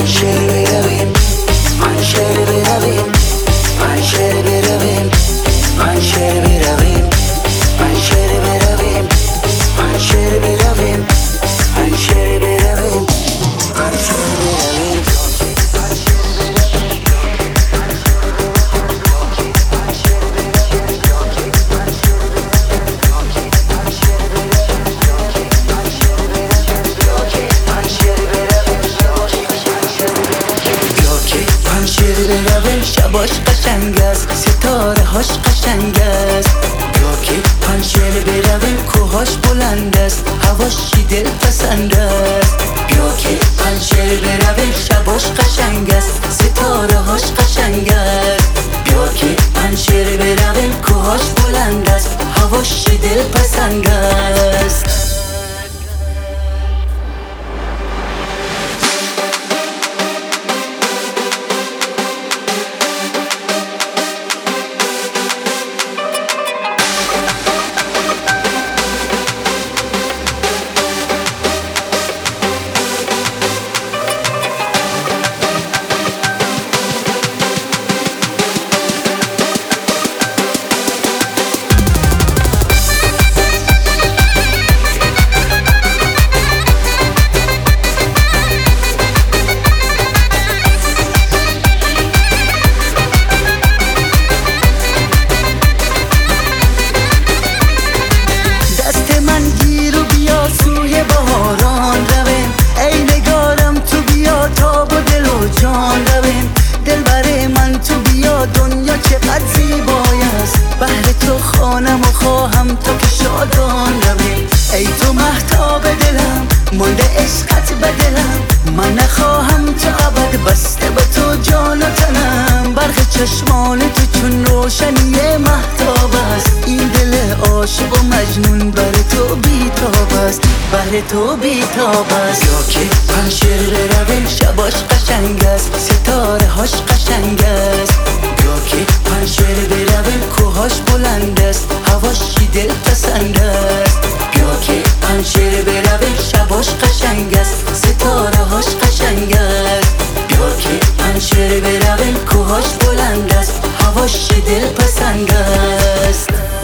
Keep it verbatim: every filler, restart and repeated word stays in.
پنجره برویم، پنجره برویم، پنجره برویم، پنجره برویم، پنجره برویم، پنجره برویم، پنجره برویم، پنجره برویم. برویم شباش قشنگ است، ستاره هاش قشنگ است. یا که پنجره برویم کوهاش بلند است، هواش دل پسند است. یا که پنجره برویم شباش قشنگ است، ستاره هاش قشنگ است. یا که پنجره برویم کوهاش بلند است، هواش دل پسند است. خانم و خواهم تا که شادان رویم. ای تو مهتاب دلم، مانده عشقت به دلم. من نخواهم تا ابد بسته به تو جان و تنم. برق چشمان تو چون روشنی مهتاب است. این دل عاشق و مجنون بر تو بیتاب است، بر تو بیتاب است. یا که پنجره برویم شباش قشنگ است، ستاره هاش قشنگ است. یا که پنجره برویم کوهاش بلند است، هواش دل پسند است. یا که پنجره برویم شباش قشنگ است، ستاره هاش قشنگ است. یا که پنجره برویم کوهاش بلند است، هواش دل پسند است.